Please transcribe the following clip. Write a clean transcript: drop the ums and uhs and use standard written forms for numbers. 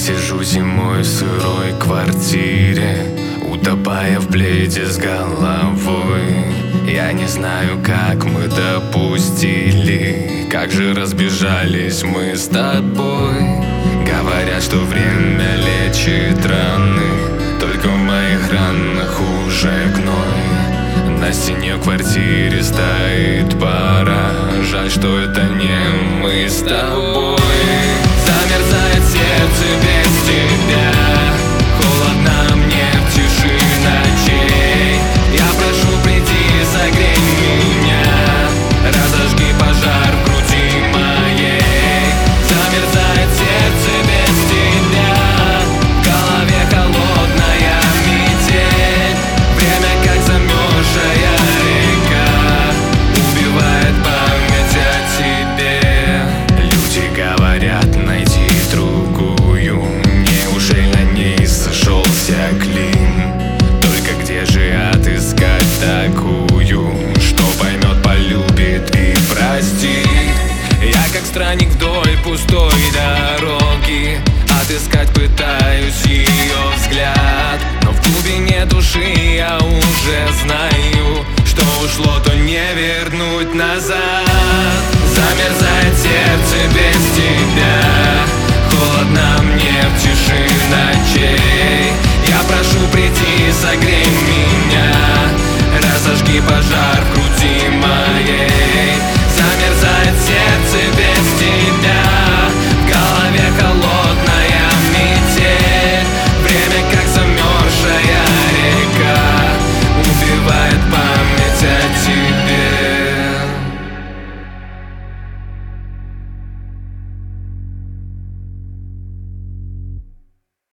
сижу зимой в сырой квартире, утопая в пледе с головой. Я не знаю, как мы допустили, как же разбежались мы с тобой. Говорят, что время лечит раны, только в моих ранах уже гной. На стене в квартире стоит пара, жаль, что это не мы с тобой. Замерзает сердце без тебя, холодно мне в тиши ночей. Я прошу, приди, согрей меня, разожги пожар в груди моей. Замерзает сердце без тебя, в голове холодная метель. Время как замерзшая река, убивает память о тебе. Люди говорят, найди другую, неужели на ней сошелся клин? Только где же отыскать такую, что поймет, полюбит и простит? Я как странник вдоль пустой дороги, отыскать пытаюсь ее взгляд, но в глубине души я уже знаю, что ушло, то не вернуть назад. Замерзает сердце без тебя, холодно мне в тиши ночей. Я прошу, приди, согрей меня, разожги пожар в груди